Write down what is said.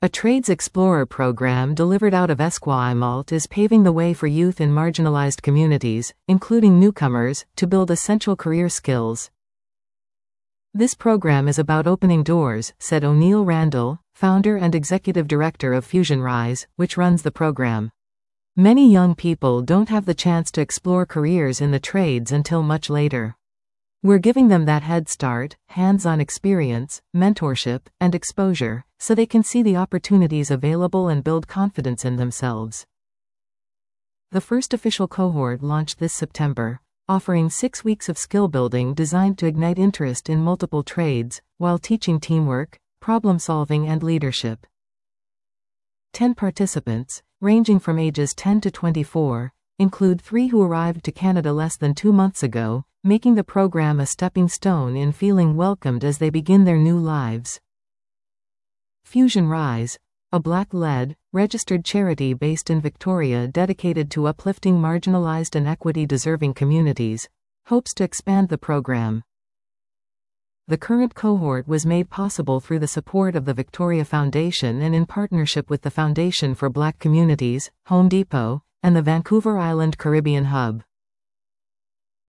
A Trades Explorer program delivered out of Esquimalt is paving the way for youth in marginalized communities, including newcomers, to build essential career skills. This program is about opening doors, said O'Neill Randall, founder and executive director of Fusion Rise, which runs the program. Many young people don't have the chance to explore careers in the trades until much later. We're giving them that head start, hands-on experience, mentorship, and exposure, so they can see the opportunities available and build confidence in themselves. The first official cohort launched this September, offering 6 weeks of skill building designed to ignite interest in multiple trades, while teaching teamwork, problem-solving and leadership. 10 participants, ranging from ages 10 to 24, include 3 who arrived to Canada less than 2 months ago, making the program a stepping stone in feeling welcomed as they begin their new lives. Fusion Rise, a Black-led, registered charity based in Victoria dedicated to uplifting marginalized and equity-deserving communities, hopes to expand the program. The current cohort was made possible through the support of the Victoria Foundation and in partnership with the Foundation for Black Communities, Home Depot, and the Vancouver Island Caribbean Hub.